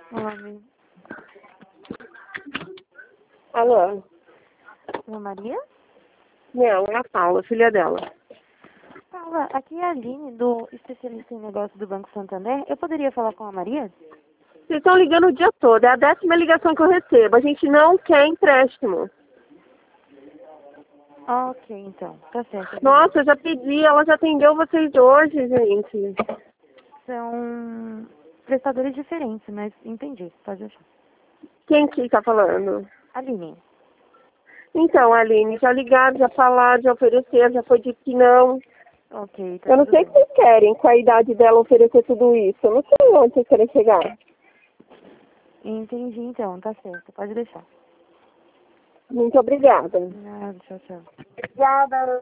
Olá, amiga. Alô? Ana Maria? Não, é a Paula, filha dela. Paula, aqui é a Aline, do especialista em negócios do Banco Santander. Eu poderia falar com a Maria? Vocês estão ligando o dia todo, é a 10ª ligação que eu recebo. A gente não quer empréstimo. Ok, então. Tá certo. Nossa, eu já pedi, ela já atendeu vocês hoje, gente. São prestadores diferentes, mas entendi. Pode achar. Quem que tá falando? Aline. Então, Aline, já ligaram, já falaram, já ofereceram, já foi dito que não. Ok, tá Eu não tudo sei o que bem. vocês querem com a idade dela oferecer tudo isso. Eu não sei onde vocês querem chegar. Entendi, então. Tá certo. Pode deixar. Muito obrigada. Nada, tchau, tchau. Obrigada.